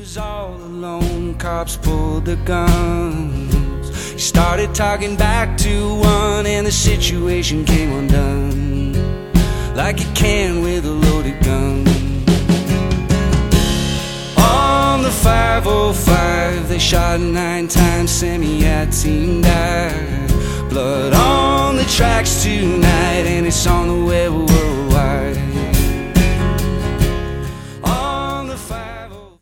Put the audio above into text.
was all alone, cops pulled their guns. He started talking back to one, and the situation came undone, like a can with a loaded gun. On the 505, they shot 9 times, Sammy Yateen died. Blood on the tracks tonight, and it's on the way.